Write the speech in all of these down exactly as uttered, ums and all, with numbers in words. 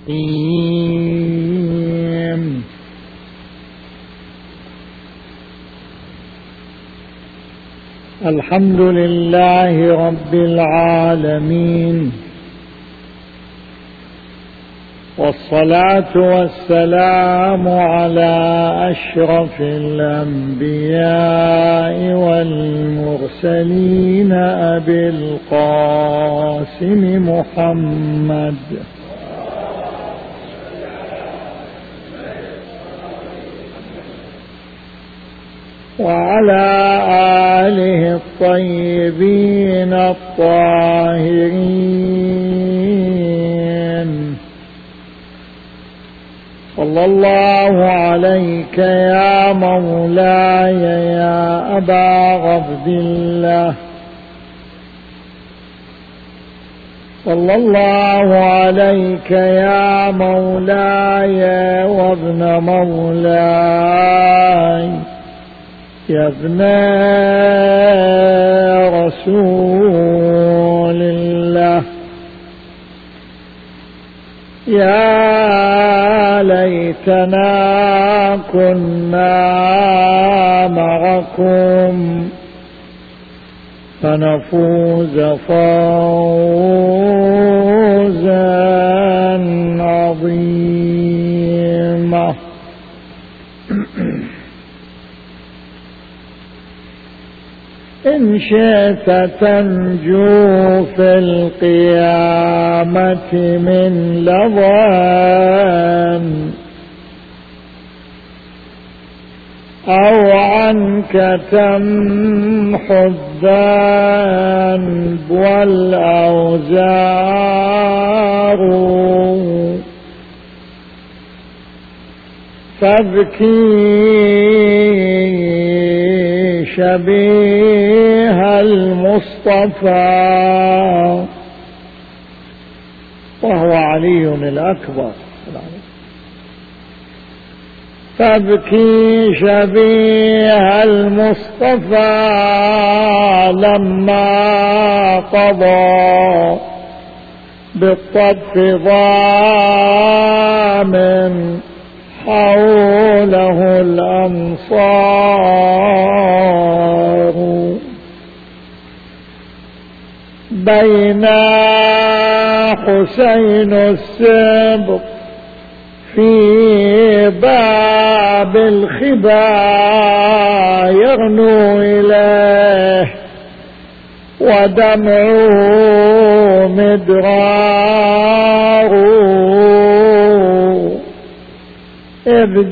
الرحيم. الحمد لله رب العالمين، والصلاة والسلام على أشرف الأنبياء والمرسلين أبي القاسم محمد وعلى آله الطيبين الطاهرين. صلى الله عليك يا مولاي يا أبا عبد الله، صلى الله عليك يا مولاي وابن مولاي يا ابن رسول الله. يا ليتنا كنا معكم فنفوز فوزا عظيما. إن شئت تنجو في القيامة من لظى أو عنك تمحو الذنب والأوزار فابكي شبيه المصطفى وهو علي الأكبر، فابكي شبيه المصطفى لما قضى بالطف ضامن حوله الأنصار. بين حسين السبط في باب الخبا يغنو إليه ودمعه مدرار، إذ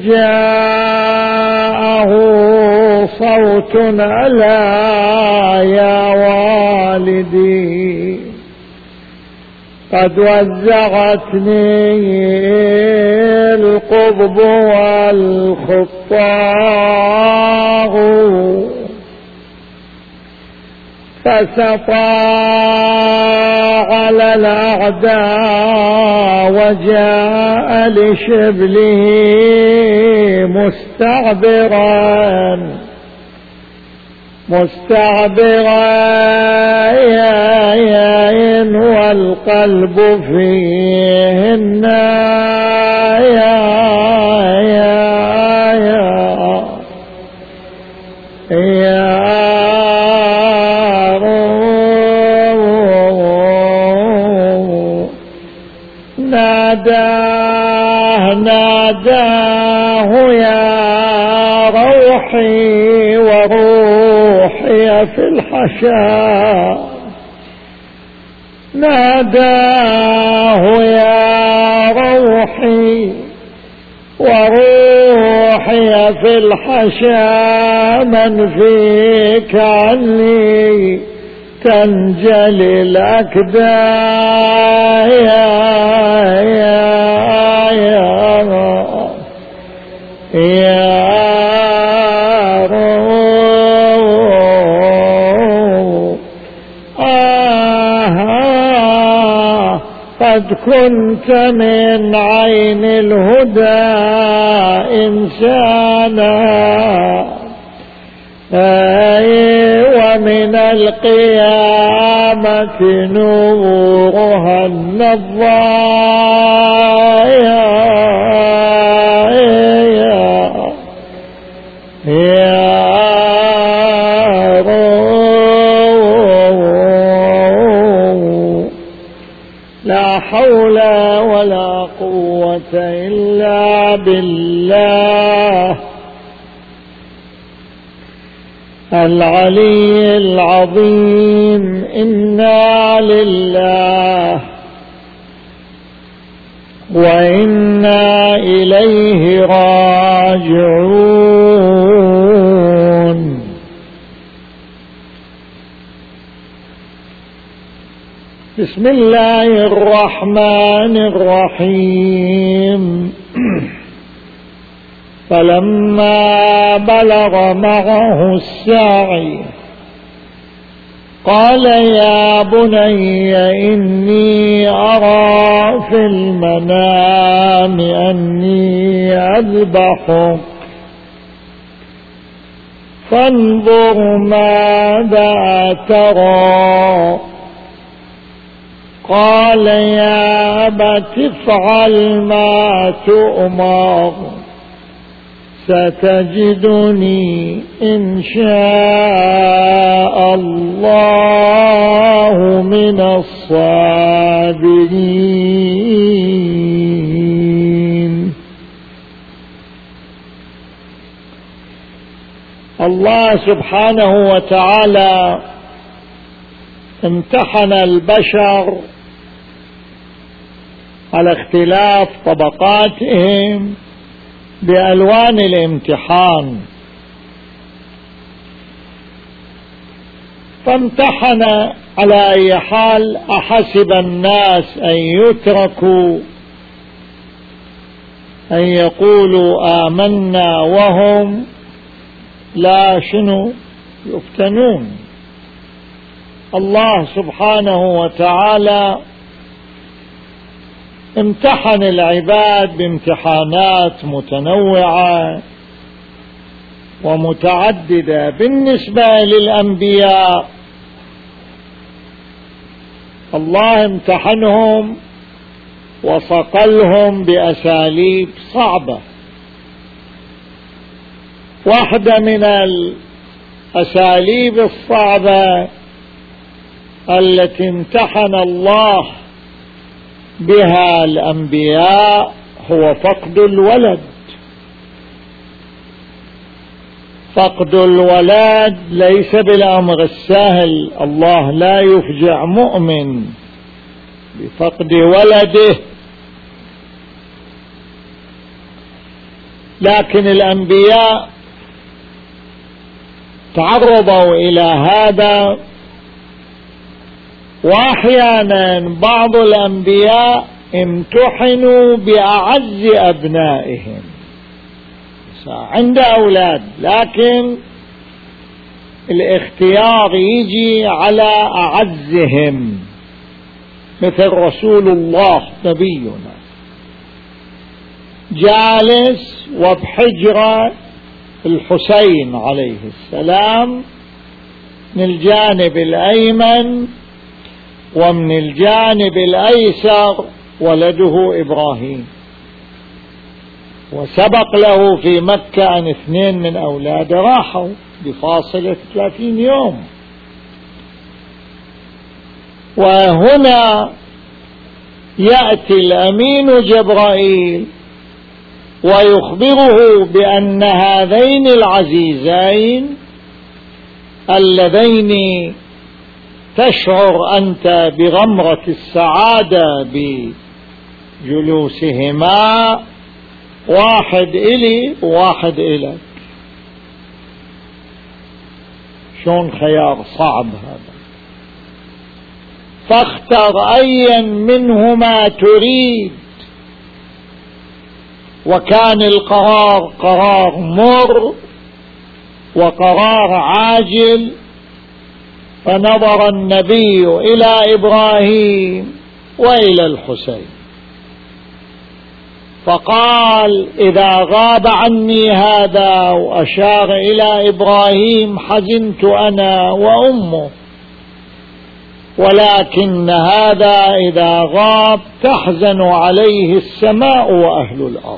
جاءه صوت ألا يا والدي قد وزغتني القضب والخطاغ، فسطع على الأعداء وجاء لشبله مستعبرا مستعبرا والقلب فيه النايا يا يا يا ناداه ناداه يا روحي وروحي في الحشا، ناداه يا روحي وروحي في الحشا من فيك عني تنجلي الأكداء يا يا يا يا آه قد كنت من عين الهدى إنسانا ومن القيامة نورها النظار ولا قوة إلا بالله العلي العظيم. إنا لله وإنا إليه راجعون. بسم الله الرحمن الرحيم. فلما بلغ معه السعي قال يا بني إني أرى في المنام أني أذبحك فانظر ماذا ترى. قال يا أبت افعل ما تؤمر ستجدني إن شاء الله من الصابرين. الله سبحانه وتعالى امتحن البشر على اختلاف طبقاتهم بألوان الامتحان، فامتحن على أي حال أحسب الناس أن يتركوا أن يقولوا آمنا وهم لا شنو يفتنون. الله سبحانه وتعالى امتحن العباد بامتحانات متنوعة ومتعددة. بالنسبة للأنبياء الله امتحنهم وصقلهم بأساليب صعبة. واحدة من الأساليب الصعبة التي امتحن الله بها الأنبياء هو فقد الولد. فقد الولد ليس بالأمر السهل، الله لا يفجع مؤمن بفقد ولده، لكن الأنبياء تعرضوا إلى هذا، وأحيانا بعض الأنبياء امتحنوا بأعز أبنائهم، عند أولاد لكن الاختيار يجي على أعزهم، مثل رسول الله نبينا جالس وبحجرة الحسين عليه السلام من الجانب الأيمن، ومن الجانب الأيسر ولده إبراهيم، وسبق له في مكة أن اثنين من أولاده راحوا بفاصلة ثلاثين يوم. وهنا يأتي الأمين جبرائيل ويخبره بأن هذين العزيزين اللذين تشعر أنت بغمرة السعادة بجلوسهما واحد إلي وواحد إلك. شون خيار صعب هذا، فاختر أيا منهما تريد. وكان القرار قرار مر وقرار عاجل، فنظر النبي إلى إبراهيم وإلى الحسين فقال إذا غاب عني هذا، وأشار إلى إبراهيم، حزنت أنا وأمه، ولكن هذا إذا غاب تحزن عليه السماء وأهل الأرض.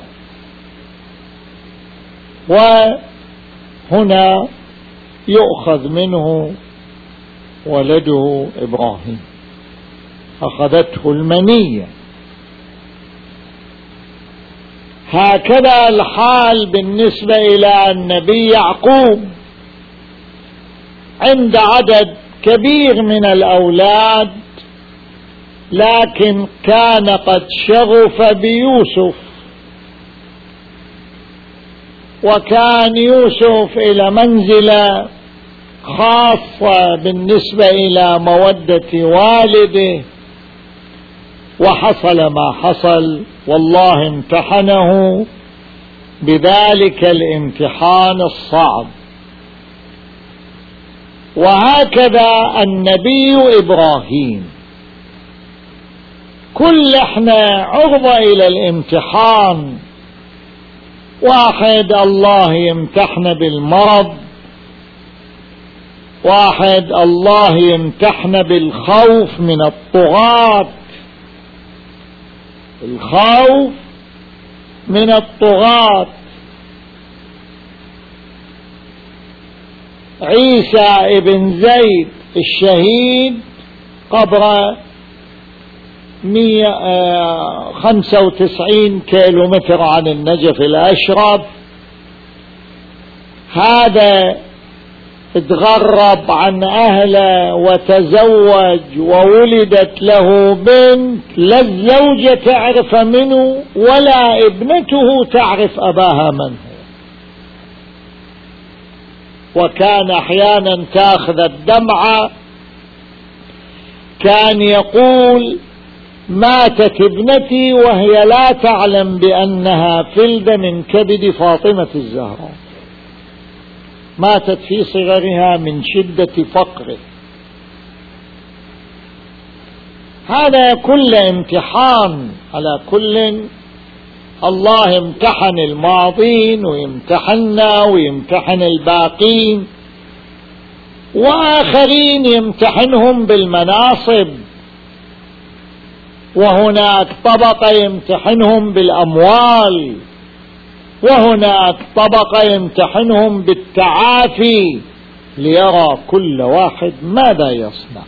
وهنا يؤخذ منه ولده إبراهيم، أخذته المنية هكذا الحال بالنسبة إلى النبي يعقوب، عند عدد كبير من الأولاد، لكن كان قد شغف بيوسف، وكان يوسف إلى منزلة خاصة بالنسبة إلى مودة والده، وحصل ما حصل، والله امتحنه بذلك الامتحان الصعب. وهكذا النبي إبراهيم، كل احنا عرضة إلى الامتحان، واحد الله يمتحن بالمرض، واحد الله يمتحن بالخوف من الطغاة، الخوف من الطغاة. عيسى ابن زيد الشهيد قبر مئة وخمسة وتسعين كيلو متر عن النجف الأشرف، هذا تغرب عن أهله وتزوج وولدت له بنت، لا الزوجة تعرف منه ولا ابنته تعرف أباها من هو، وكان أحيانا تأخذ الدمعة، كان يقول ماتت ابنتي وهي لا تعلم بأنها فلذة من كبد فاطمة الزهراء، ماتت في صغرها من شدة فقره. هذا كل امتحان، على كل الله امتحن الماضين ويمتحننا ويمتحن الباقين، وآخرين يمتحنهم بالمناصب، وهناك طبقة يمتحنهم بالأموال، وهناك طبقة يمتحنهم بالتعافي، ليرى كل واحد ماذا يصنع.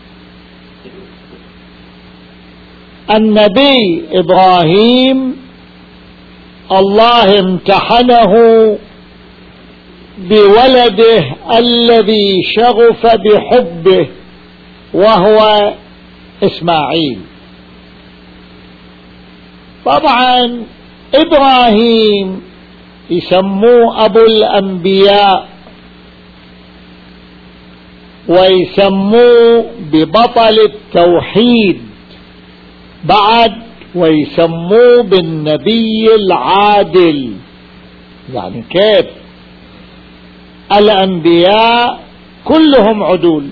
النبي إبراهيم الله امتحنه بولده الذي شغف بحبه، وهو إسماعيل. طبعا إبراهيم يسموه أبو الأنبياء، ويسموه ببطل التوحيد بعد، ويسموه بالنبي العادل. يعني كيف؟ الأنبياء كلهم عدول،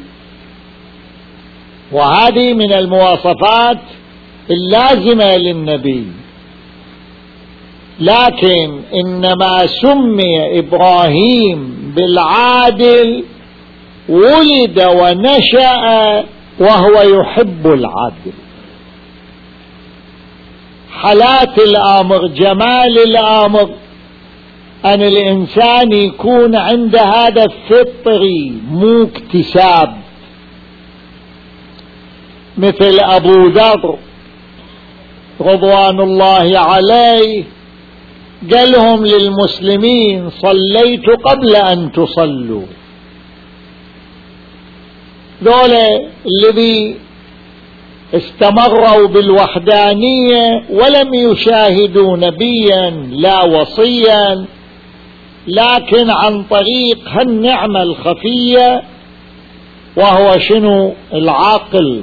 وهذه من المواصفات اللازمة للنبي، لكن إنما سمي إبراهيم بالعادل ولد ونشأ وهو يحب العدل. حالات الأمر، جمال الأمر، أن الإنسان يكون عند هذا الفطري مو اكتساب، مثل أبو ذر رضوان الله عليه قالهم للمسلمين صليت قبل أن تصلوا. ذولا الذي استمروا بالوحدانية ولم يشاهدوا نبيا لا وصيا، لكن عن طريق هالنعمة الخفية، وهو شنو؟ العقل،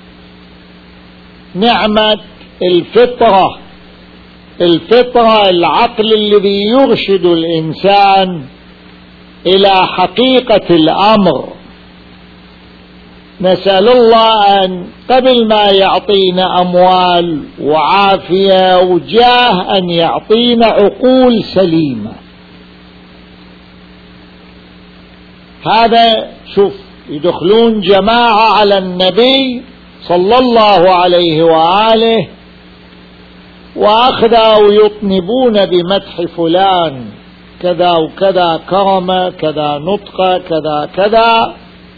نعمة الفطرة، الفطرة العقل الذي يرشد الإنسان إلى حقيقة الأمر. نسأل الله أن قبل ما يعطينا أموال وعافية وجاه أن يعطينا عقول سليمة. هذا شوف، يدخلون جماعة على النبي صلى الله عليه وآله وأخذوا يطنبون بمدح فلان، كذا وكذا كرم، كذا نطق، كذا كذا.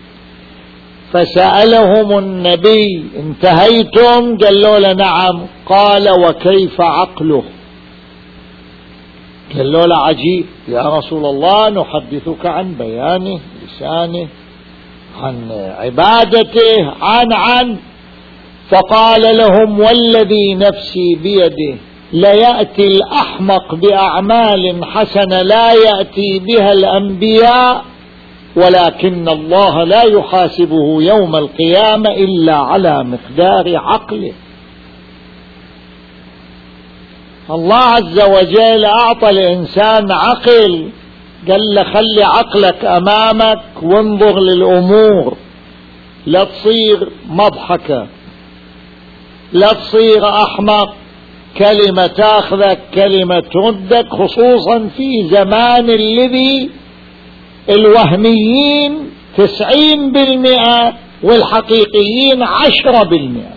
فسألهم النبي انتهيتم؟ قالوا له نعم. قال وكيف عقله؟ قال له: لا عجيب يا رسول الله، نحدثك عن بيانه، لسانه، عن عبادته، عن عن فقال لهم: والذي نفسي بيده ليأتي الأحمق بأعمال حسنة لا يأتي بها الأنبياء، ولكن الله لا يحاسبه يوم القيامة إلا على مقدار عقله. الله عز وجل أعطى الإنسان عقل، قال له: خلي عقلك أمامك وانظر للأمور، لا تصير مضحكة، لا تصير أحمق، كلمة تأخذك كلمة تردك، خصوصا في زمان الذي الوهميين تسعين بالمئة والحقيقيين عشرة بالمئة.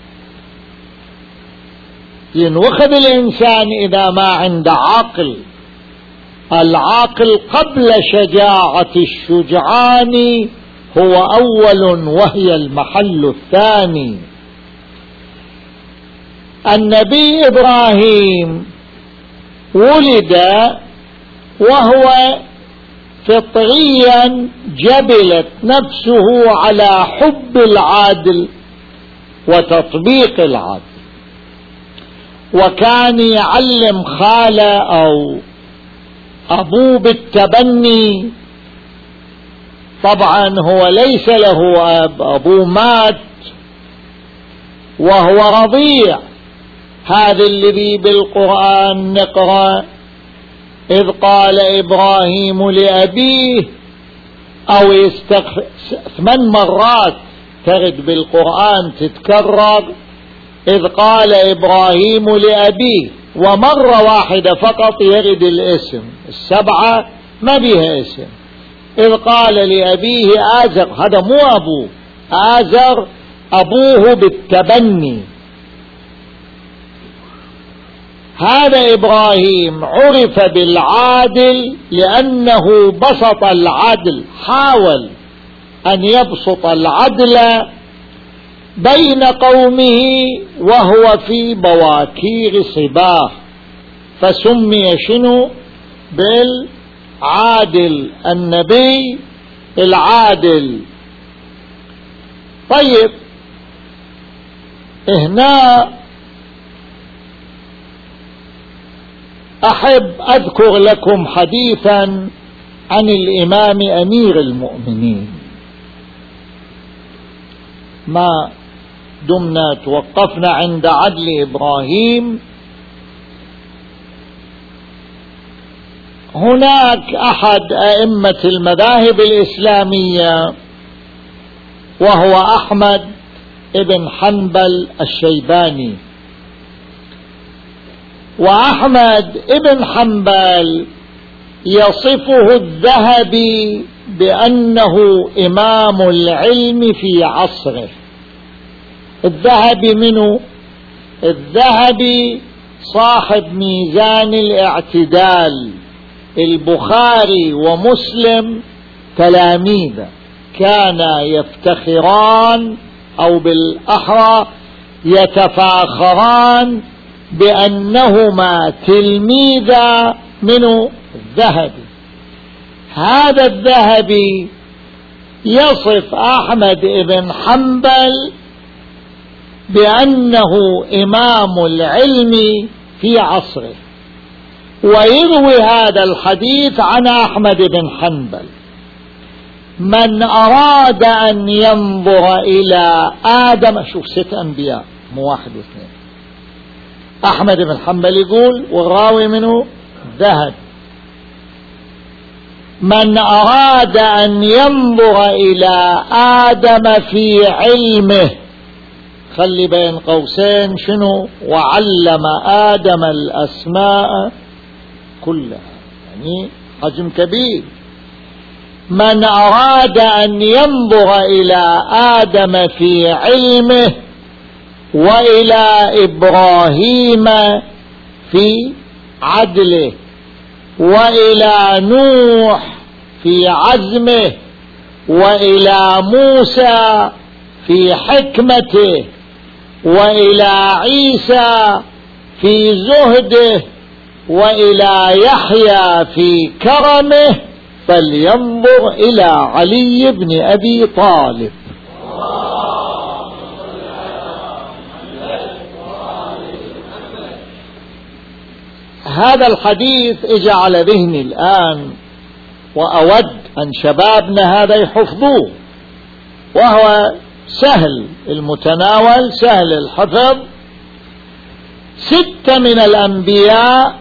ينوخذ الإنسان إذا ما عنده عقل. العاقل قبل شجاعة الشجعان هو أول وهي المحل الثاني. النبي إبراهيم ولد وهو فطريا جبلت نفسه على حب العدل وتطبيق العدل، وكان يعلم خاله أو أبوه بالتبني. طبعا هو ليس له أب، أبوه مات وهو رضيع. هذا الذي بالقرآن نقرأ: إذ قال إبراهيم لأبيه، أو يستغفر ثمان مرات ترد بالقرآن تتكرر: إذ قال إبراهيم لأبيه، ومرة واحدة فقط يرد الاسم، السبعة ما بيها اسم. إذ قال لأبيه آزر، هذا مو أبوه، آزر أبوه بالتبني. هذا إبراهيم عرف بالعادل لأنه بسط العدل، حاول أن يبسط العدل بين قومه وهو في بواكير صباه، فسمي شنو؟ بالعادل، النبي العادل. طيب، هنا أحب أذكر لكم حديثا عن الإمام أمير المؤمنين، ما دمنا توقفنا عند عدل إبراهيم. هناك أحد أئمة المذاهب الإسلامية وهو أحمد ابن حنبل الشيباني. وأحمد ابن حنبل يصفه الذهبي بأنه إمام العلم في عصره. الذهبي منه؟ الذهبي صاحب ميزان الاعتدال. البخاري ومسلم تلاميذه، كانا يفتخران أو بالأحرى يتفاخران بأنهما تلميذا منه الذهبي. هذا الذهبي يصف أحمد بن حنبل بأنه إمام العلم في عصره، ويروي هذا الحديث عن أحمد بن حنبل: من أراد أن ينظر إلى آدم، شوف ست أنبياء مو واحد واثنين، أحمد بن حنبل يقول والراوي منه ذهب: من أراد أن ينظر إلى آدم في علمه، خلي بين قوسين شنو؟ وعلم آدم الأسماء كلها، يعني حجم كبير. من أراد أن ينظر إلى آدم في علمه وإلى إبراهيم في عدله وإلى نوح في عزمه وإلى موسى في حكمته وإلى عيسى في زهده وإلى يحيى في كرمه فلينظر إلى علي بن أبي طالب. هذا الحديث اجى على ذهني الآن، وأود أن شبابنا هذا يحفظوه، وهو سهل المتناول سهل الحفظ. ستة من الأنبياء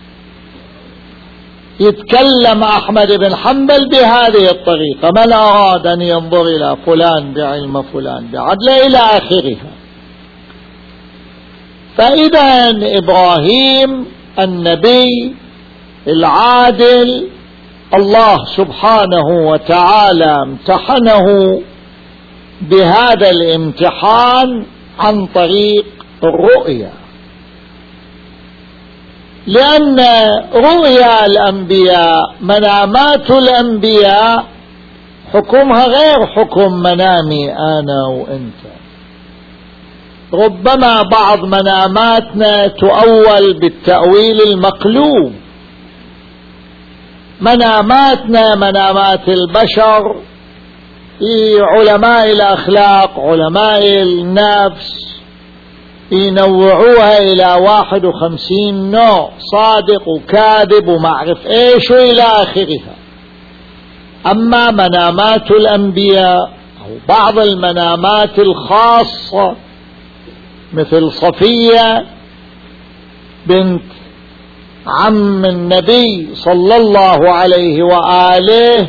يتكلم أحمد بن حنبل بهذه الطريقة: من أراد أن ينظر إلى فلان بعلم فلان بعدله إلى آخرها. فإذا إبراهيم النبي العادل الله سبحانه وتعالى امتحنه بهذا الامتحان عن طريق الرؤيا، لأن رؤيا الأنبياء منامات الأنبياء حكمها غير حكم منامي أنا وأنت. ربما بعض مناماتنا تؤول بالتأويل المقلوب. مناماتنا منامات البشر في علماء الأخلاق علماء النفس ينوعوها إلى واحد وخمسين نوع، صادق وكاذب ومعرف إيش وإلى آخرها. أما منامات الأنبياء أو بعض المنامات الخاصة مثل صفية بنت عم النبي صلى الله عليه وآله،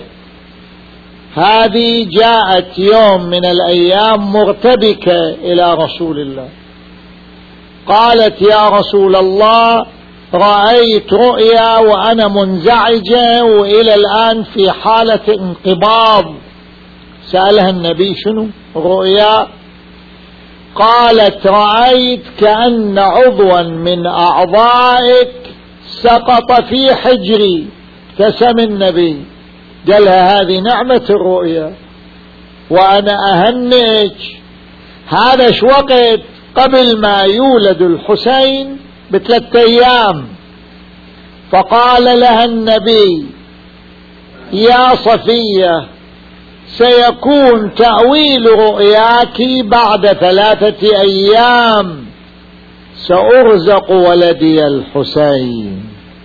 هذه جاءت يوم من الأيام مرتبكة إلى رسول الله، قالت: يا رسول الله، رأيت رؤيا وأنا منزعجة وإلى الآن في حالة انقباض. سألها النبي: شنو رؤيا؟ قالت: رأيت كأن عضوا من أعضائك سقط في حجري. ابتسم النبي قال لها: هذه نعمة الرؤيا وأنا أهنئك. هذا شو وقت قبل ما يولد الحسين بثلاثة أيام. فقال لها النبي: يا صفية، سيكون تأويل رؤياك بعد ثلاثة أيام، سأرزق ولدي الحسين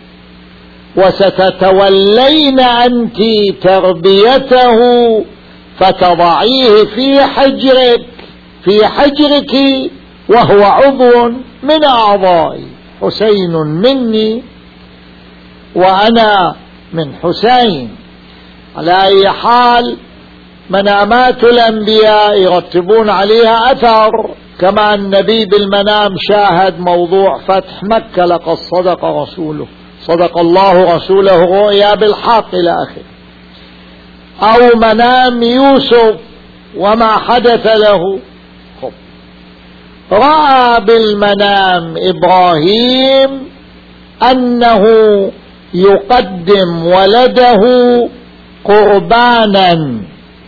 وستتولين أنت تربيته فتضعيه في حجرك في حجرك وهو عضو من أعضائي، حسين مني وأنا من حسين. على أي حال منامات الأنبياء يرتبون عليها أثر، كما النبي بالمنام شاهد موضوع فتح مكة: لقد صدق رسوله صدق الله رسوله رؤيا بالحق إلى آخره. أو منام يوسف وما حدث له. رأى بالمنام إبراهيم أنه يقدم ولده قربانا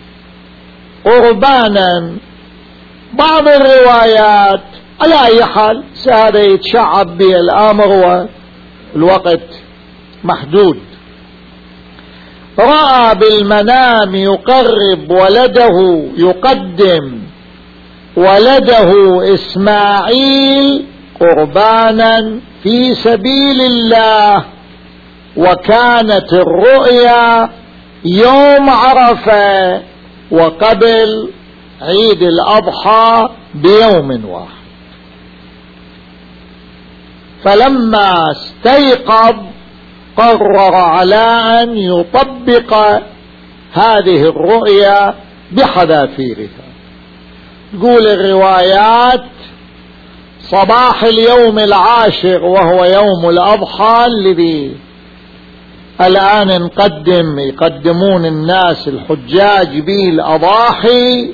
قربانا بعض الروايات على أي حال هذا يتشعب به الأمر والوقت محدود. رأى بالمنام يقرب ولده يقدم ولده إسماعيل قربانا في سبيل الله، وكانت الرؤيا يوم عرفة وقبل عيد الأضحى بيوم واحد. فلما استيقظ قرر على أن يطبق هذه الرؤيا بحذافيرها. تقول الروايات: صباح اليوم العاشر وهو يوم الأضحى الذي الآن نقدم يقدمون الناس الحجاج به الأضاحي،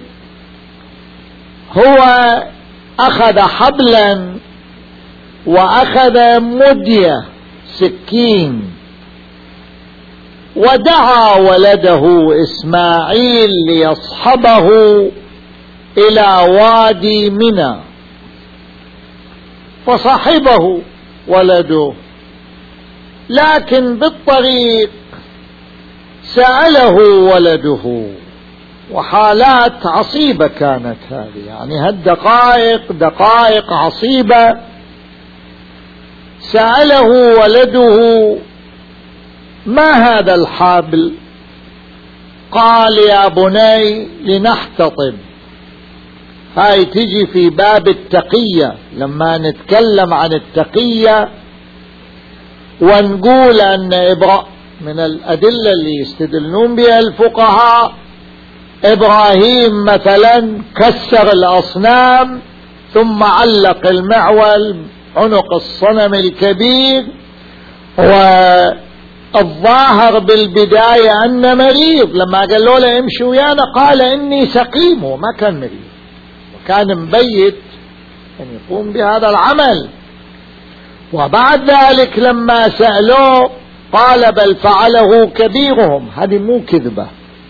هو أخذ حبلا وأخذ مدية سكين ودعا ولده إسماعيل ليصحبه إلى وادي منى، فصحبه ولده لكن بالطريق سأله ولده، وحالات عصيبة كانت هذه، يعني هالدقائق دقائق عصيبة. سأله ولده: ما هذا الحبل؟ قال: يا بني لنحتطب. هاي تجي في باب التقية، لما نتكلم عن التقية ونقول أن إبراهيم من الأدلة اللي يستدلون بها الفقهاء، إبراهيم مثلا كسر الأصنام ثم علق المعول عنق الصنم الكبير، والظاهر بالبداية أن مريض، لما قالوا له امشي ويانا قال إني سقيم، وما كان مريض وكان مبيت أن يقوم بهذا العمل. وبعد ذلك لما سألوه قال: بل فعله كبيرهم. هذه مو كذبة،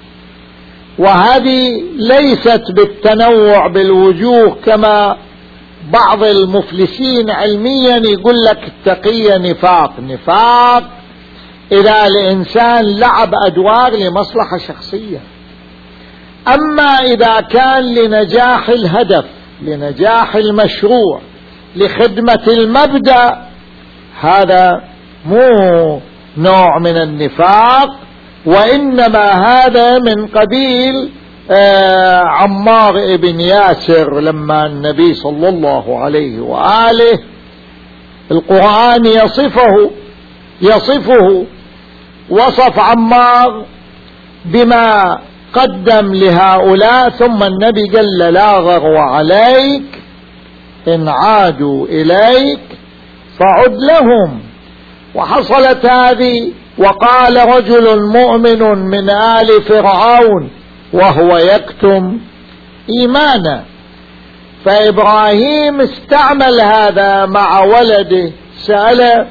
وهذه ليست بالتنوع بالوجوه كما بعض المفلسين علميا يقول لك التقية نفاق. نفاق إذا الإنسان لعب أدوار لمصلحة شخصية، أما إذا كان لنجاح الهدف، لنجاح المشروع، لخدمة المبدأ، هذا مو نوع من النفاق، وإنما هذا من قبيل آه عمار بن ياسر. لما النبي صلى الله عليه وآله القرآن يصفه يصفه وصف عمار بما قدم لهؤلاء، ثم النبي قال: لا غرو عليك، إن عادوا إليك فعد لهم. وحصلت هذه. وقال رجل مؤمن من آل فرعون وهو يكتم إيمانه. فإبراهيم استعمل هذا مع ولده، سأله: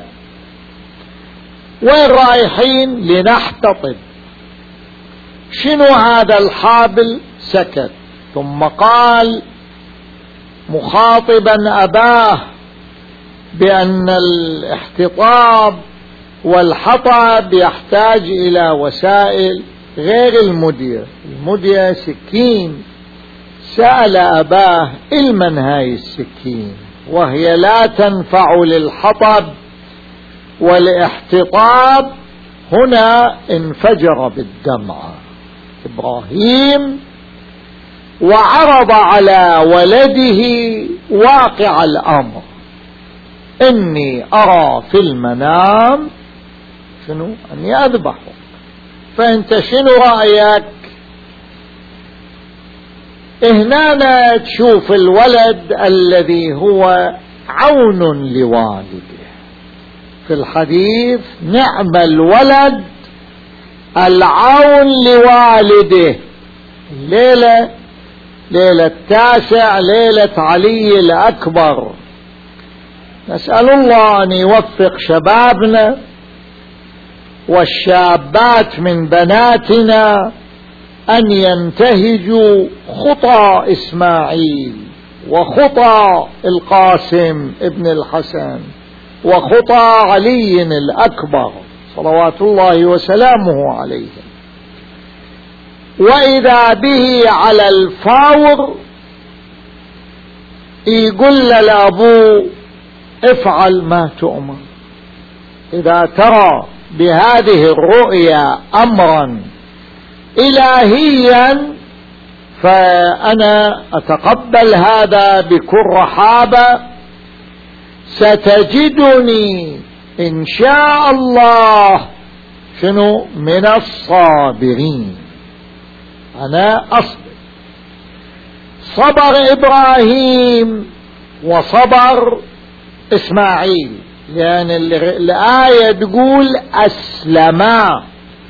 وين رايحين؟ لنحتطب. شنو هذا الحابل؟ سكت، ثم قال مخاطبا أباه بأن الاحتطاب والحطب يحتاج إلى وسائل غير المدية. المدية سكين. سأل أباه: إلمن هاي السكين؟ وهي لا تنفع للحطب والاحتطاب. هنا انفجر بالدمعة إبراهيم وعرض على ولده واقع الأمر: إني أرى في المنام شنو؟ أني أذبحه، فأنت شنو رأيك؟ هنا تشوف الولد الذي هو عون لوالده. في الحديث: نعم الولد العون لوالده. الليلة ليلة التاسع، ليلة علي الأكبر. نسأل الله أن يوفق شبابنا والشابات من بناتنا أن ينتهجوا خطى إسماعيل وخطى القاسم ابن الحسن وخطى علي الأكبر صلوات الله وسلامه عليه. وإذا به على الفور يقول للأبو: افعل ما تؤمر. إذا ترى بهذه الرؤيا أمرا إلهيا فأنا أتقبل هذا بكل رحابة. ستجدني إن شاء الله شنو من الصابرين. أنا أصبر. صبر إبراهيم وصبر إسماعيل، لأن الآية تقول أسلما.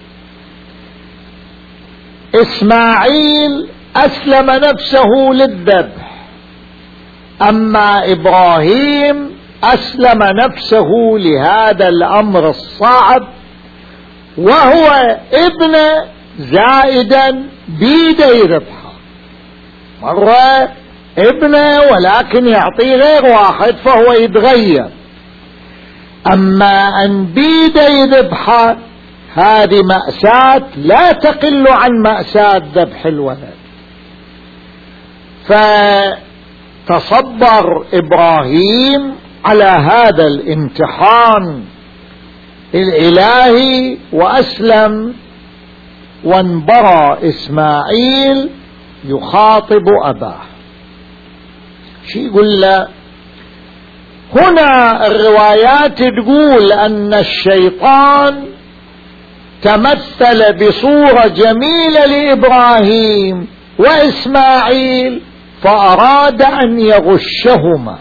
إسماعيل أسلم نفسه للذبح، أما إبراهيم أسلم نفسه لهذا الأمر الصعب، وهو ابن زائدا بيده يذبحه. مرة ابنه ولكن يعطيه غير واحد فهو يتغير. أما أن بيد يذبحه هذه مأساة لا تقل عن مأساة ذبح الولد. فتصبر إبراهيم على هذا الامتحان الإلهي وأسلم، وانبرى إسماعيل يخاطب أباه. شي يقول له هنا الروايات تقول أن الشيطان تمثل بصورة جميلة لإبراهيم وإسماعيل فأراد أن يغشهما،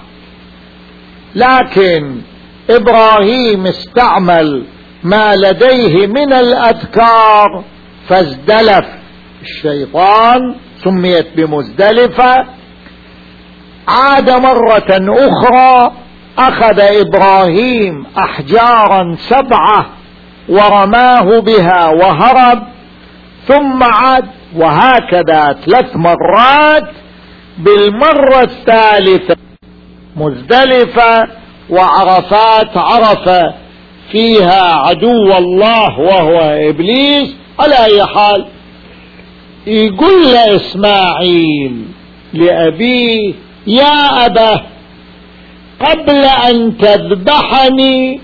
لكن إبراهيم استعمل ما لديه من الأذكار فازدلف الشيطان، سميت بمزدلفة. عاد مرة أخرى أخذ إبراهيم أحجارا سبعة ورماه بها وهرب، ثم عاد وهكذا ثلاث مرات. بالمرة الثالثة مزدلفة وعرفات عرف فيها عدو الله وهو إبليس. على أي حال يقول لإسماعيل لأبيه يا أبا قبل أن تذبحني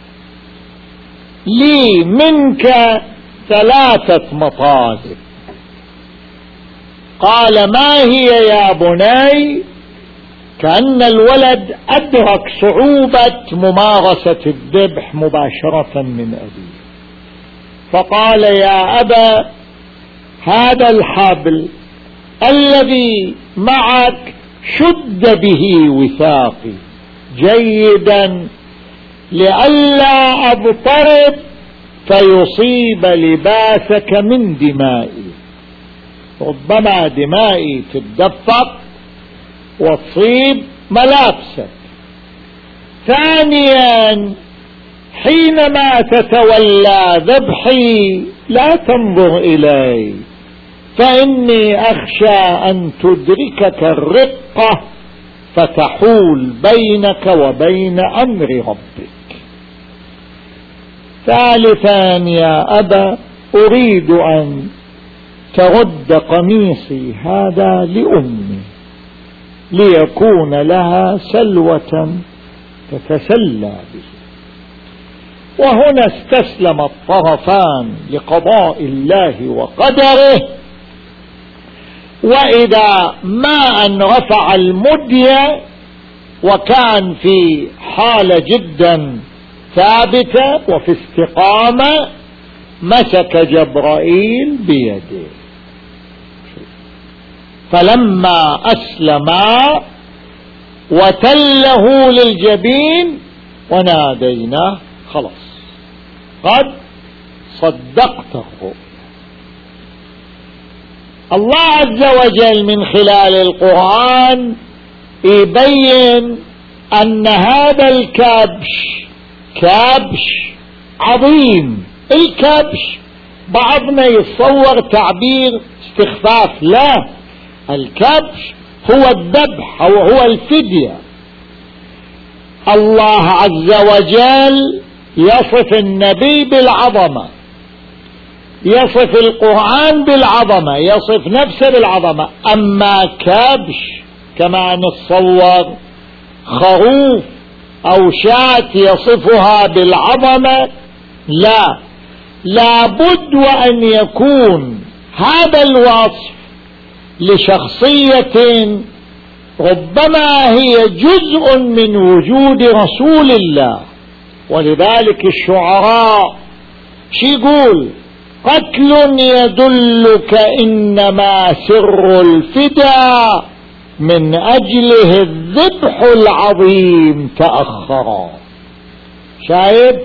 لي منك ثلاثة مطالب. قال ما هي يا بني؟ كأن الولد أدرك صعوبة ممارسة الذبح مباشرة من أبيه، فقال يا أبا هذا الحبل الذي معك شد به وثاقي جيدا لئلا أضطرب فيصيب لباسك من دمائي، ربما دمائي تتدفق وتصيب ملابسك. ثانيا حينما تتولى ذبحي لا تنظر إلي، فإني أخشى أن تدركك الرقة فتحول بينك وبين أمر ربك. ثالثا يا أبا أريد أن ترد قميصي هذا لأمي ليكون لها سلوة تتسلى به. وهنا استسلم الطرفان لقضاء الله وقدره، وإذا ما أن رفع المدية وكان في حالة جدا ثابتة وفي استقامة مسك جبرائيل بيده، فلما أسلما وتله للجبين وناديناه خلاص قد صدقت الرؤيا. الله عز وجل من خلال القرآن يبين أن هذا الكبش كبش عظيم. الكبش بعضنا يتصور تعبير استخفاف، لا، الكبش هو الذبح أو هو الفدية. الله عز وجل يصف النبي بالعظمة، يصف القرآن بالعظمة، يصف نفسه بالعظمة. أما كبش كما نتصور خروف أو شاة يصفها بالعظمة، لا، لابد وأن يكون هذا الوصف لشخصية ربما هي جزء من وجود رسول الله. ولذلك الشعراء شي يقول قتل يدلك إنما سر الفدا من أجله الذبح العظيم تأخرا. شايف؟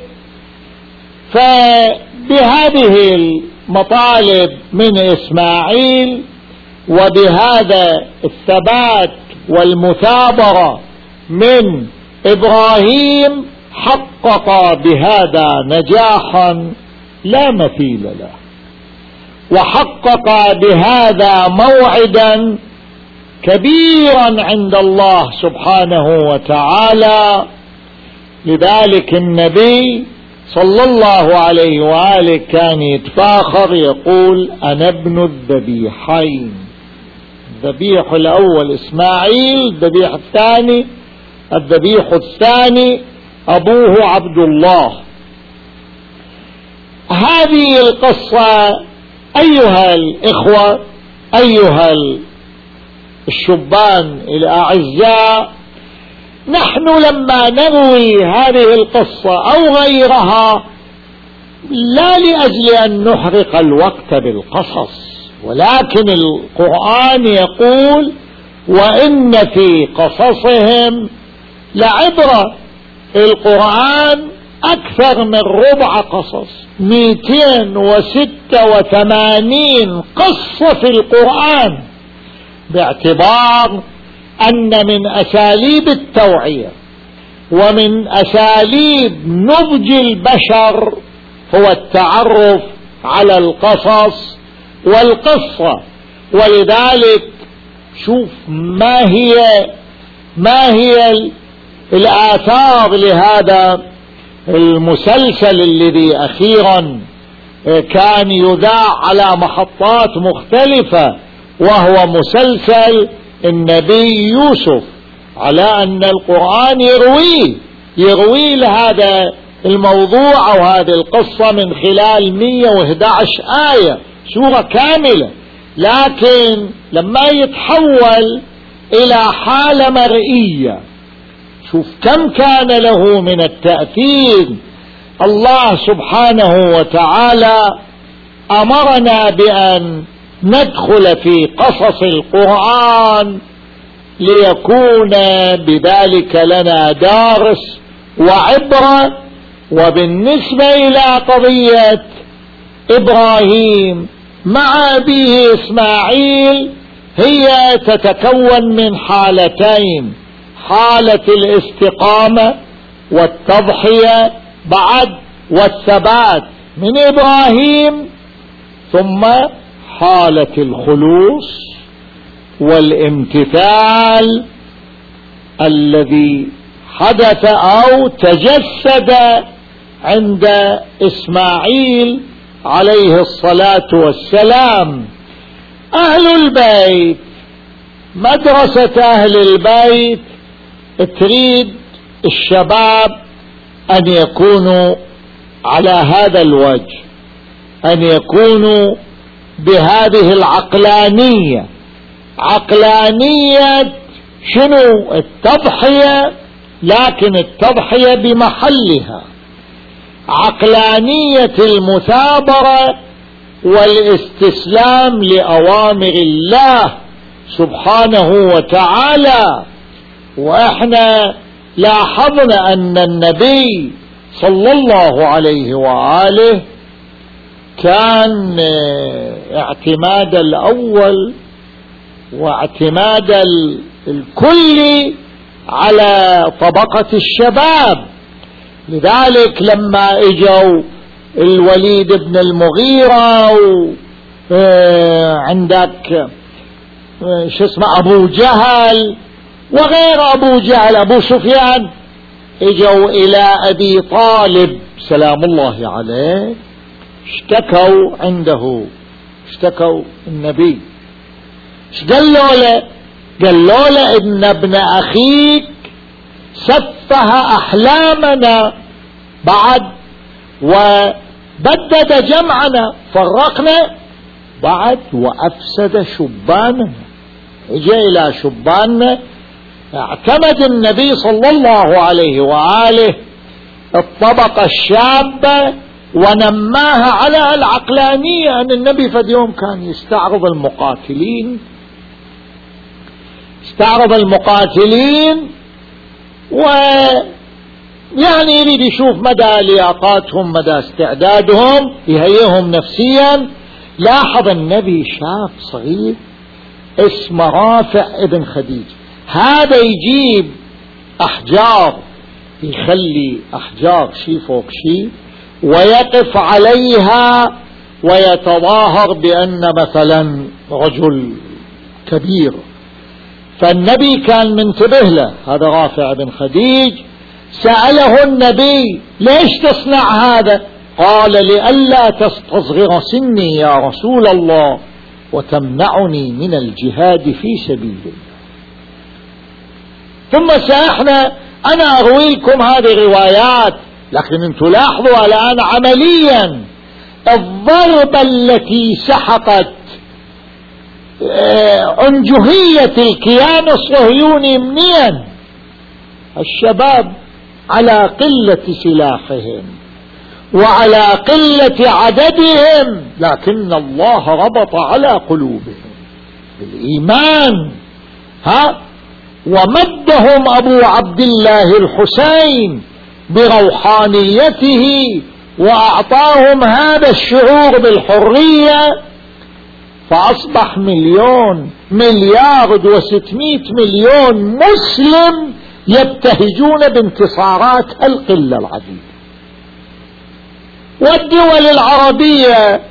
فبهذه المطالب من إسماعيل وبهذا الثبات والمثابرة من إبراهيم حقق بهذا نجاحا لا مثيل له، وحقق بهذا موعدا كبيرا عند الله سبحانه وتعالى، لذلك النبي صلى الله عليه وآله كان يتفاخر يقول أنا ابن الذبيحين، الذبيح الأول إسماعيل، الذبيح الثاني الذبيح الثاني أبوه عبد الله. هذه القصة أيها الإخوة أيها الشبان الأعزاء، نحن لما نروي هذه القصة أو غيرها لا لأجل أن نحرق الوقت بالقصص، ولكن القرآن يقول وإن في قصصهم لعبرة. القرآن أكثر من ربع قصص، مئتين وستة وثمانين قصة في القرآن، باعتبار أن من أساليب التوعية ومن أساليب نضج البشر هو التعرف على القصص والقصة. ولذلك شوف ما هي ما هي الآثار لهذا المسلسل الذي أخيرا كان يذاع على محطات مختلفة، وهو مسلسل النبي يوسف، على أن القرآن يروي يروي لهذا الموضوع أو هذه القصة من خلال مئة وإحدى عشر آية، سورة كاملة. لكن لما يتحول إلى حالة مرئية، شوف كم كان له من التأثير. الله سبحانه وتعالى أمرنا بأن ندخل في قصص القرآن ليكون بذلك لنا دارس وعبرة. وبالنسبة إلى قضية إبراهيم مع أبيه إسماعيل، هي تتكون من حالتين: حالة الاستقامة والتضحية بعد والثبات من إبراهيم، ثم حالة الخلوص والامتثال الذي حدث أو تجسد عند إسماعيل عليه الصلاة والسلام. أهل البيت، مدرسة أهل البيت تريد الشباب أن يكونوا على هذا الوجه، أن يكونوا بهذه العقلانية. عقلانية شنو؟ التضحية، لكن التضحية بمحلها. عقلانية المثابرة والاستسلام لأوامر الله سبحانه وتعالى. وإحنا لاحظنا أن النبي صلى الله عليه وآله كان اعتماد الأول واعتماد الكل على طبقة الشباب. لذلك لما اجوا الوليد بن المغيرة وعندك شو اسمه أبو جهل وغير أبو جهل أبو سفيان، اجوا إلى أبي طالب سلام الله عليه، اشتكوا عنده، اشتكوا النبي. ايش قالوا له؟ قالوا له إن ابن أخيك سفه أحلامنا بعد وبدد جمعنا، فرقنا بعد وأفسد شباننا. اجى إلى شباننا. اعتمد النبي صلى الله عليه وآله الطبقة الشابة ونماها على العقلانية. أن النبي في يوم كان يستعرض المقاتلين استعرض المقاتلين ويعني يريد يشوف مدى لياقاتهم، مدى استعدادهم، يهيئهم نفسيا. لاحظ النبي شاب صغير اسمه رافع ابن خديج، هذا يجيب أحجار، يخلي أحجار شي فوق شي ويقف عليها ويتظاهر بأن مثلا رجل كبير. فالنبي كان منتبه له، هذا رافع بن خديج سأله النبي ليش تصنع هذا؟ قال لئلا تستصغر سني يا رسول الله وتمنعني من الجهاد في سبيل الله. ثم ساحنا أنا أرويكم هذه الروايات، لكن انتم لاحظوا الآن عمليا الضربة التي سحقت عنجهية الكيان الصهيوني منين؟ الشباب على قلة سلاحهم وعلى قلة عددهم، لكن الله ربط على قلوبهم بالإيمان. ها ومدهم أبو عبد الله الحسين بروحانيته وأعطاهم هذا الشعور بالحرية، فأصبح مليون مليار وستمائة مليون مسلم يبتهجون بانتصارات القلة العديدة. والدول العربية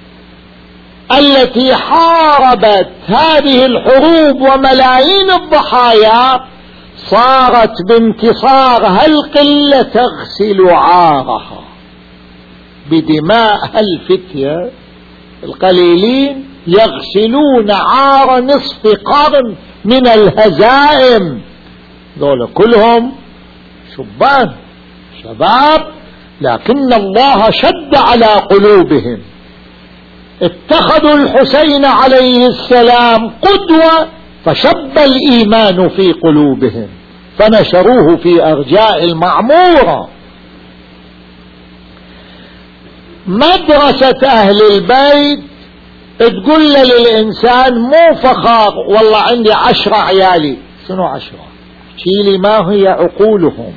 التي حاربت هذه الحروب وملايين الضحايا صارت بانتصار هالقلة تغسل عارها بدماء هالفتية القليلين، يغسلون عار نصف قرن من الهزائم. دول كلهم شبان شباب، لكن الله شد على قلوبهم. اتخذوا الحسين عليه السلام قدوة فشب الإيمان في قلوبهم فنشروه في أرجاء المعمورة. مدرسة أهل البيت تقول للإنسان مو فخار والله عندي عشرة عيالي. شنو عشرة؟ احكي ما هي عقولهم،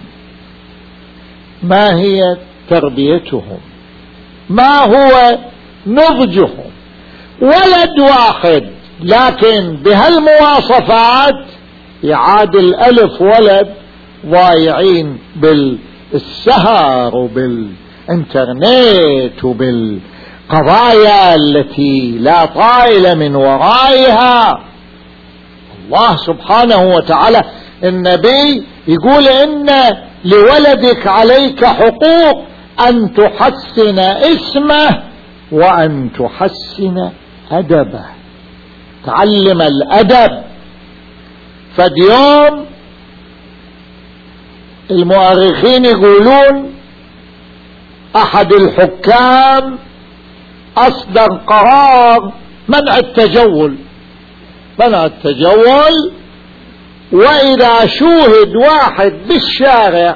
ما هي تربيتهم، ما هو نضجهم. ولد واحد لكن بهالمواصفات يعادل ألف ولد ضايعين بالسهر وبالإنترنت وبالقضايا التي لا طائل من ورائها. الله سبحانه وتعالى النبي يقول إن لولدك عليك حقوق أن تحسن اسمه وأن تحسن أدبه، تعلم الأدب. فاليوم المؤرخين يقولون أحد الحكام أصدر قرار منع التجول منع التجول وإذا شوهد واحد بالشارع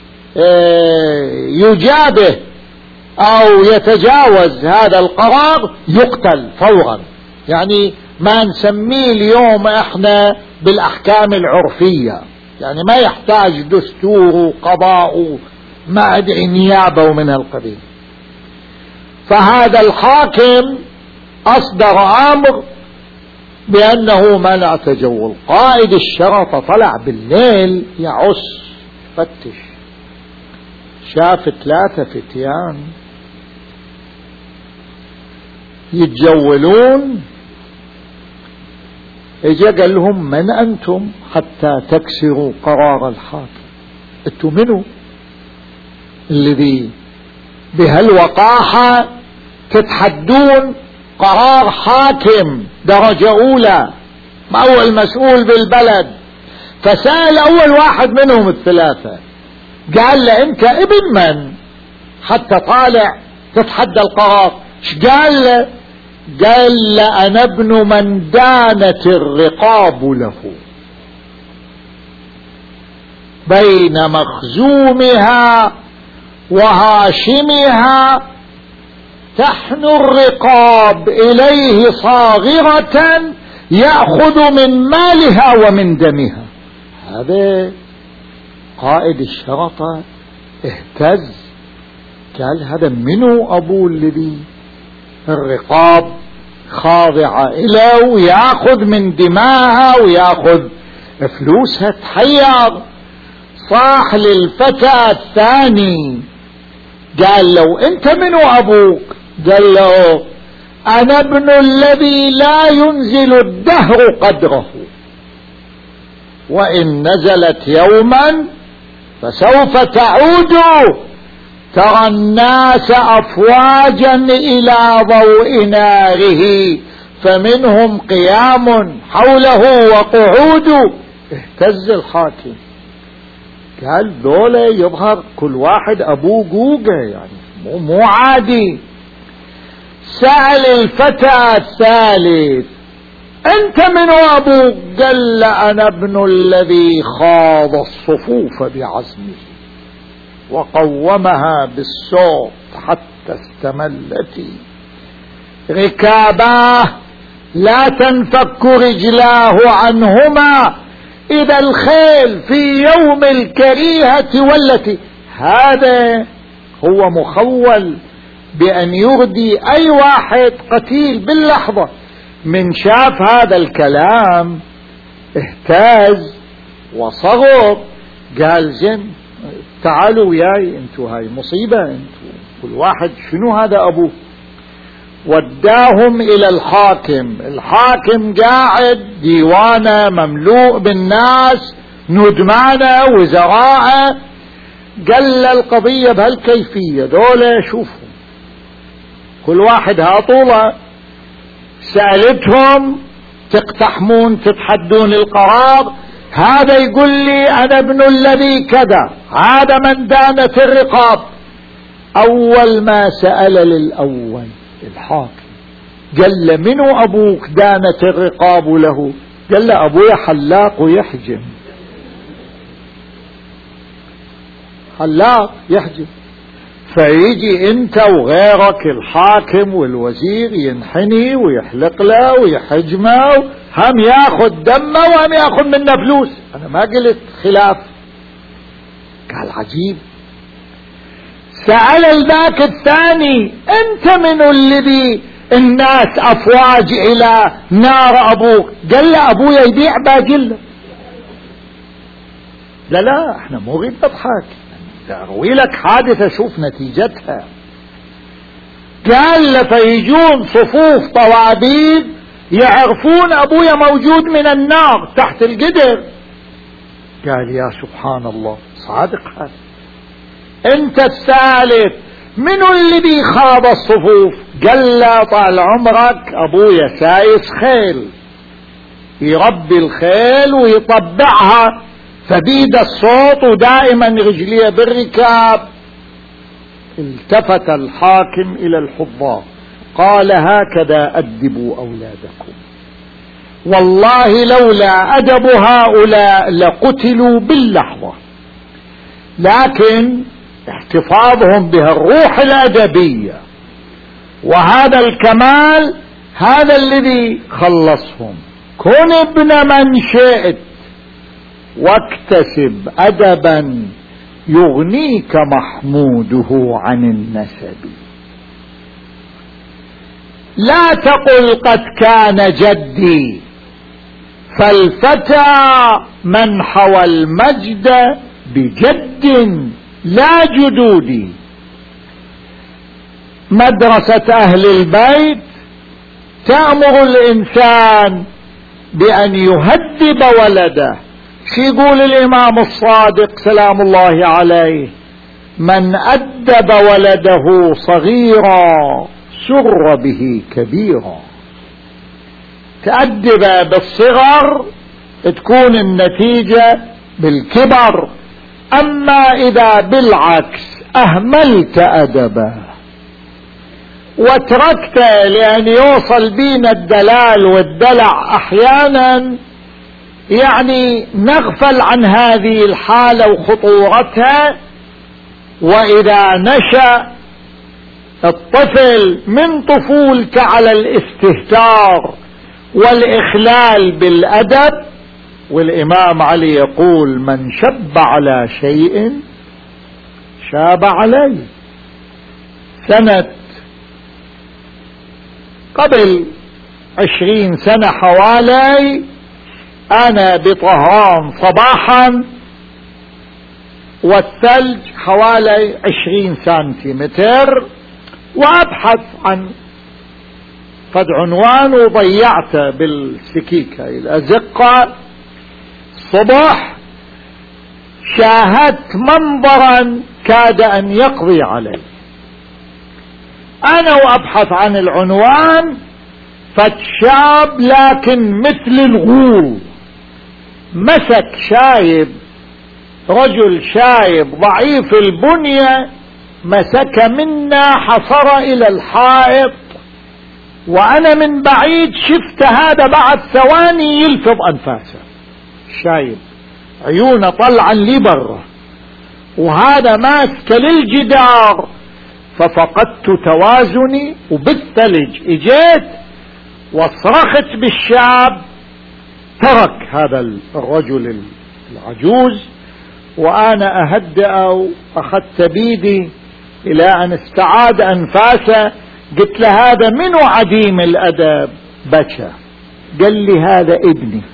يجابه أو يتجاوز هذا القرار يقتل فورا. يعني ما نسميه اليوم احنا بالأحكام العرفية، يعني ما يحتاج دستور وقضاء ما أدري نيابة ومن هالقبيل. فهذا الحاكم أصدر أمر بأنه منع تجول. قائد الشرطة طلع بالليل يعس فتش، شاف ثلاثة فتيان يتجولون، اجا قال لهم من أنتم حتى تكسروا قرار الحاكم؟ انتم منو الذي بهالوقاحة تتحدون قرار حاكم درجة أولى أول مسؤول بالبلد؟ فسأل أول واحد منهم الثلاثة قال له أنت ابن من حتى طالع تتحدى القرار؟ ايش قال له؟ قال له أنا ابن من دانت الرقاب له بين مخزومها وهاشمها تحن الرقاب إليه صاغرة يأخذ من مالها ومن دمها. هذا قائد الشرطة اهتز، قال هذا منو أبو الذي الرقاب خاضعة إليه ويأخذ من دماها ويأخذ فلوسها؟ تحير. صاح للفتى الثاني قال له أنت منو أبوك؟ قال له أنا ابن الذي لا ينزل الدهر قدره، وإن نزلت يوما فسوف تعود ترى الناس أفواجا إلى ضوء ناره، فمنهم قيام حوله وقعود. اهتز الحاكم قال دولة يظهر كل واحد أبوه قوقة، يعني مو عادي. سأل الفتى الثالث أنت من أبوك؟ قال أنا ابن الذي خاض الصفوف بعزمه وقومها بالصوت حتى استملت ركاباه لا تنفك رجلاه عنهما إذا الخيل في يوم الكريهة والتي. هذا هو مخول بأن يغدي أي واحد قتيل باللحظة. من شاف هذا الكلام اهتاز وصغر، قال زين تعالوا وياي انتو، هاي مصيبة انتو كل واحد شنو هذا أبوه. وداهم إلى الحاكم. الحاكم قاعد ديوانه مملوء بالناس، ندمانه وزراعه. قال القضية بهالكيفية، دولة شوفوا كل واحد هاطوله سألتهم تقتحمون تتحدون القرار. هذا يقول لي أنا ابن الذي كذا، هذا من دانت الرقاب. أول ما سأل للأول الحاكم قال منو أبوك دانت الرقاب له؟ قال له أبوي حلاق ويحجم. حلاق يحجم. فيجي انت وغيرك الحاكم والوزير ينحني ويحلق له ويحجمه، هم ياخذ دمه وهم ياخذ منه فلوس. انا ما قلت خلاف. قال عجيب. سأل الذاك الثاني انت من الذي الناس افواج الى نار ابوك؟ قال له ابويا يبيع باقله. لا لا احنا مو غير نضحك، اروي لك حادثة شوف نتيجتها. قال فيجون صفوف طوابيب يعرفون ابويا موجود من النار تحت القدر. قال يا سبحان الله صادق هذا. انت الثالث من الذي خاض الصفوف؟ قال له طال عمرك ابويا سايس خيل، يربي الخيل ويطبعها فبيد الصوت ودائما رجليه بالركاب. التفت الحاكم إلى الحضار قال هكذا أدبوا أولادكم، والله لولا أدب هؤلاء لقتلوا باللحظة، لكن احتفاظهم بها الروح الأدبية وهذا الكمال هذا الذي خلصهم. كن ابن من شئت واكتسب أدبا يغنيك محموده عن النسب. لا تقل قد كان جدي، فالفتى من حوى المجد بجد لا جدودي. مدرسة أهل البيت تأمر الإنسان بأن يهذب ولده. شي يقول الإمام الصادق سلام الله عليه؟ من أدب ولده صغيرا سر به كبيرا. تأدب بالصغر تكون النتيجة بالكبر، أما إذا بالعكس أهملت أدبه وتركته لأن يوصل بين الدلال والدلع أحيانا، يعني نغفل عن هذه الحالة وخطورتها. وإذا نشأ الطفل من طفولته على الاستهتار والإخلال بالأدب، والإمام علي يقول من شب على شيء شاب عليه. سنة قبل عشرين سنة حوالي أنا بطهران صباحا والثلج حوالي عشرين سنتيمتر، وأبحث عن قد عنوان وضيعته بالسكيكة الأزقة الصبح. شاهدت منظرا كاد أن يقضي علي. أنا وأبحث عن العنوان، فشاب لكن مثل الغول، مسك شايب، رجل شايب ضعيف البنية، مسك منا حصر إلى الحائط، وأنا من بعيد شفت هذا بعد ثواني يلفظ أنفاسه، شايب عيونه طلعا لي برا، وهذا ماسك للجدار، ففقدت توازني وبالثلج اجيت وصرخت بالشاب. ترك هذا الرجل العجوز وأنا أهدأ، وأخذت بيدي إلى أن استعاد أنفاسه. قلت له هذا منو عديم الأدب؟ بكى. قال لي هذا ابني.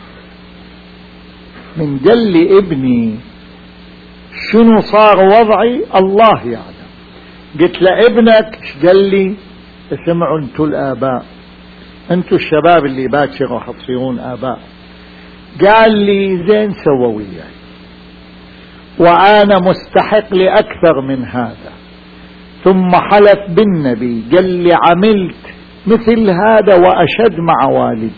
من قال لي ابني شنو صار وضعي الله يعلم. قلت له ابنك؟ قال لي اسمعوا انتوا الآباء، انتوا الشباب اللي باكر راح تصيرون آباء. قال لي زين سووا وياي، وأنا مستحق لأكثر من هذا. ثم حلف بالنبي قال لي عملت مثل هذا وأشد مع والدي.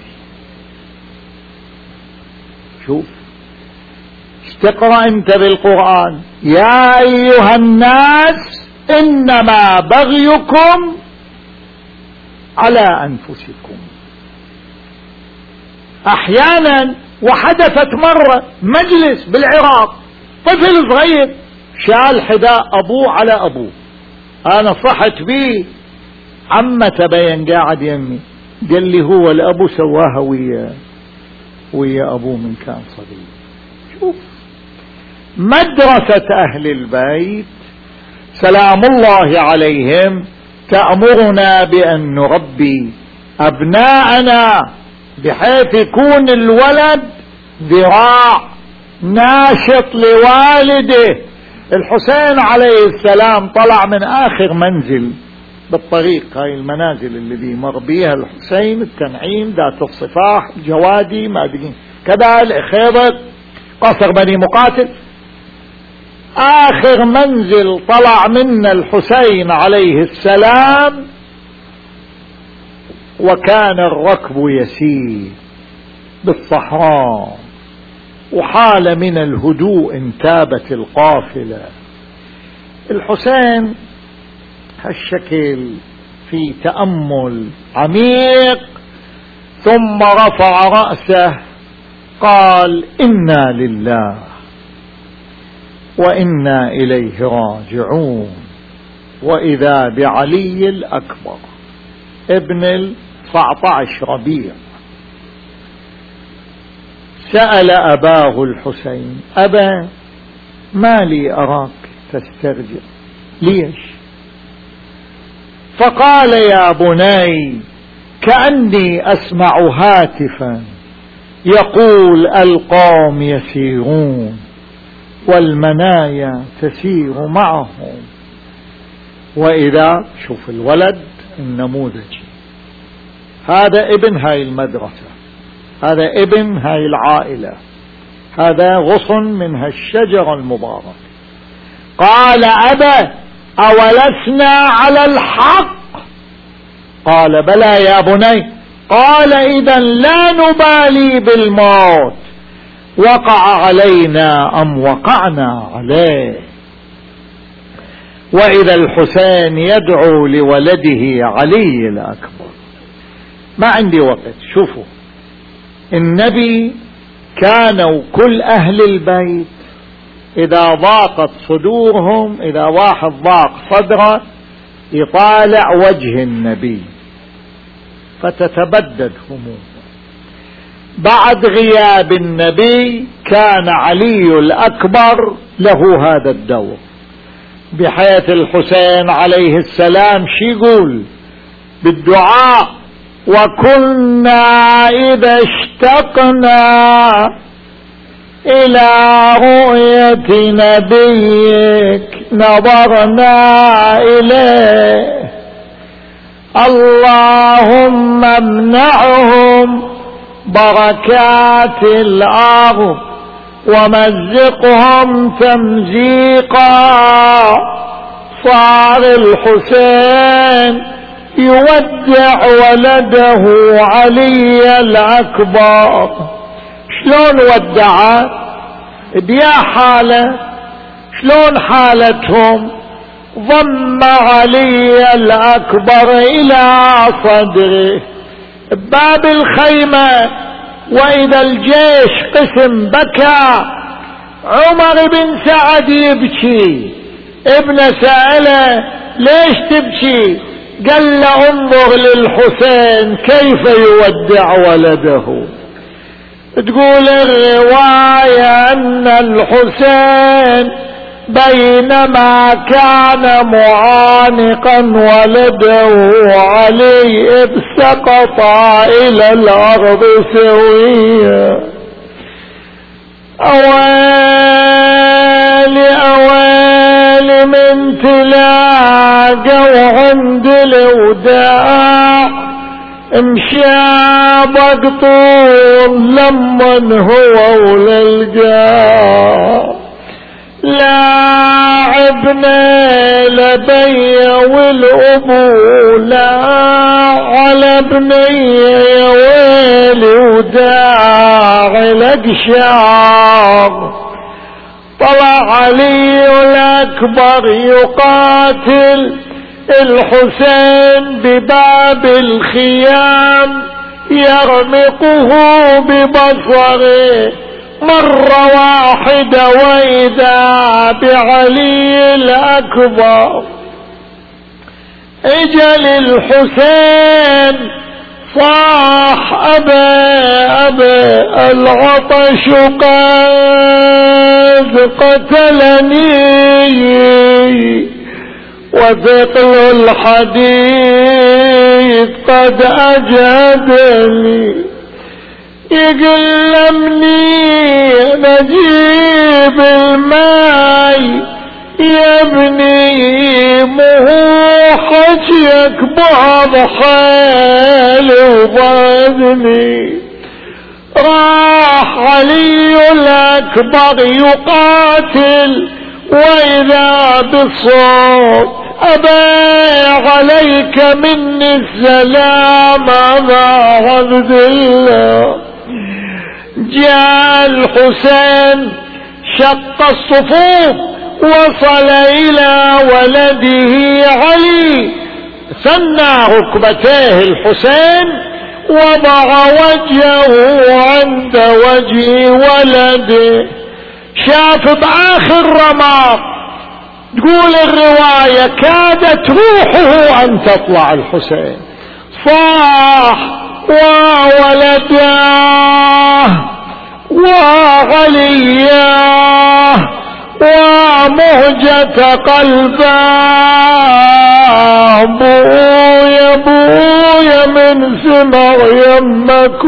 شوف تقرأ انت بالقرآن يا أيها الناس إنما بغيكم على أنفسكم. أحيانا وحدثت مرة مجلس بالعراق، طفل صغير شال حذاء أبوه على أبوه، أنا صحت بيه، عمته بين قاعد يمي، قال لي هو الأبو سواها ويا ويا أبوه من كان صغير. شوف مدرسة أهل البيت سلام الله عليهم تأمرنا بأن نربي أبناءنا بحيث يكون الولد ذراع ناشط لوالده. الحسين عليه السلام طلع من آخر منزل بالطريق، هاي المنازل الذي مر بها الحسين، التنعيم، ذات الصفاح، جوادي، ما أدري كذا، خيبر، قصر بني مقاتل. آخر منزل طلع منا الحسين عليه السلام وكان الركب يسير بالصحراء، وحال من الهدوء انتابت القافلة. الحسين هالشكل في تأمل عميق، ثم رفع رأسه قال إنا لله وإنا إليه راجعون. وإذا بعلي الأكبر ابن التسعة عشر ربيع سأل أباه الحسين أبا ما لي أراك تسترجع، ليش؟ فقال يا بني كأني أسمع هاتفا يقول القوم يسيرون والمنايا تسير معهم. وإذا شوف الولد النموذجي، هذا ابن هاي المدرسة، هذا ابن هاي العائلة، هذا غصن من هالشجرة المبارك. قال أبا أولسنا على الحق؟ قال بلى يا بني. قال إذا لا نبالي بالموت وقع علينا أم وقعنا عليه. وإذا الحسين يدعو لولده علي الأكبر. ما عندي وقت. شوفوا النبي كانوا كل أهل البيت إذا ضاقت صدورهم، إذا واحد ضاق صدره يطالع وجه النبي فتتبدد همومه. بعد غياب النبي كان علي الأكبر له هذا الدور، بحيث الحسين عليه السلام شي يقول بالدعاء وكنا إذا اشتقنا إلى رؤية نبيك نظرنا إليه اللهم امنعهم بركات الأرض ومزقهم تمزيقا. صار الحسين يودع ولده علي الأكبر. شلون ودعه؟ بيا حالة. شلون حالتهم؟ ضم علي الأكبر إلى صدره باب الخيمة، وإذا الجيش قسم بكى. عمر بن سعد يبكي. ابنه سأله ليش تبكي؟ قال له انظر للحسين كيف يودع ولده. تقول الرواية أن الحسين بينما كان معانقا ولده علي سقط إلى الأرض سويا. أويل أويل من تلاقوا عند الوداع، مشابك طول لمن هو وللقاع. لاعبنا لبي والأبو لا على بني يا ويلي وداعي الأقشار. طلع علي الأكبر يقاتل الحسين بباب الخيام، يرمقه ببصره مرة واحدة وإذا بعلي الأكبر. اجل الحسين صاح أبا أبا العطش قد قتلني، وثقل الحديث قد أجهدني. يقلمني نجيب الماي يا ابني، مو حجيك بعض حالي وضادني. راح علي الأكبر يقاتل، وإذا بالصوت أبا عليك مني السلام أبا عبد الله. جاء الحسين شق الصفوف وصل إلى ولده علي، ثنى ركبتيه الحسين وضع وجهه عند وجه ولده. شاف بآخر رمق، تقول الرواية كادت روحه أن تطلع الحسين. صاح وولداه وعلياه ومهجة قلباه، بويا بويا من ثمر يمك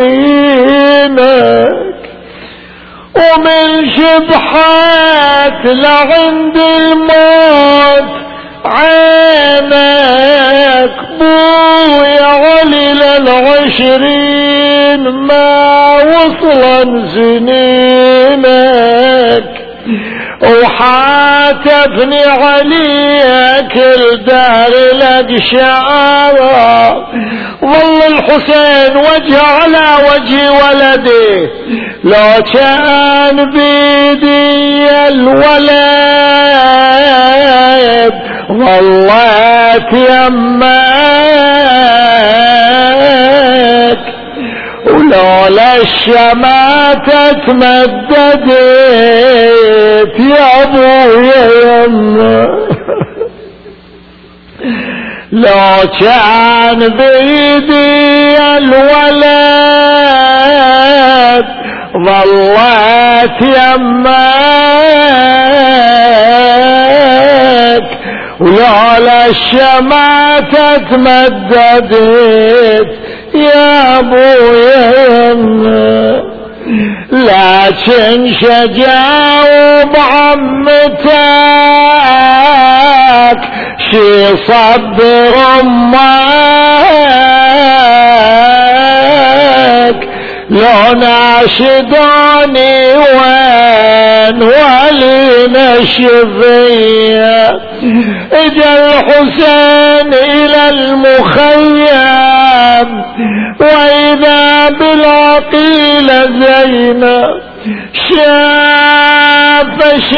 ونينك، ومن شبحات لعند الموت عينك. بويا علي للعشرين ما وصلا سنينك، وحاتفني عليك الدهر لك شعارة. ظل الحسين وجه على وجه ولده، لو كان بيدي الولد ظلت يمك، ولولا الشماتة تمددت يا ابويا يمك. لو كان بيدي الولد ظلت يمك، ولولا الشماتة تمددت يا ابويا يمك. لكن شجاوب عمتك شي صبر امك، لو ناشدوني وين ولينا الشفية. اجا الحسين الى المخيم واذا بالعقيلة زينب شاف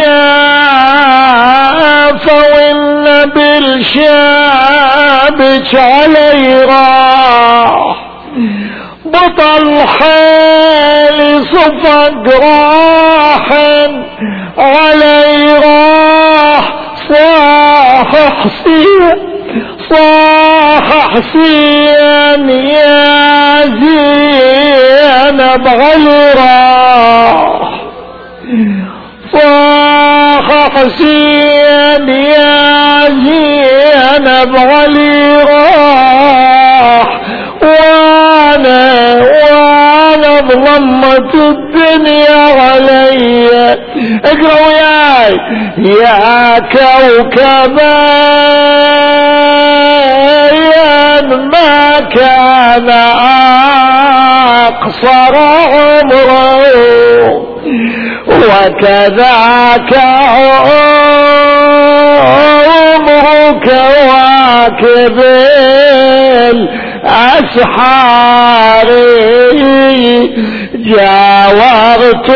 شاف والنبي الشابك علي راح بطل حالي صفق راح علي راح صاح حسين صاح حسين يا زينب علي راح صاح حسين يا زينب علي راح وانا وانا ظلمت الدنيا علي. اقرأ وياي يا كوكبا ما كان اقصر عمره وكذاك عمر كواكب الأسحار. جاورت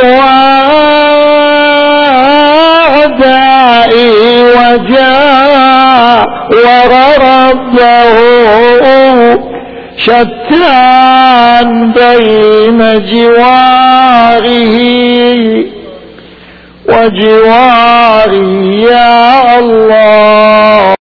أعدائي وجاور ربه شتان بين جواره وجواري يا الله.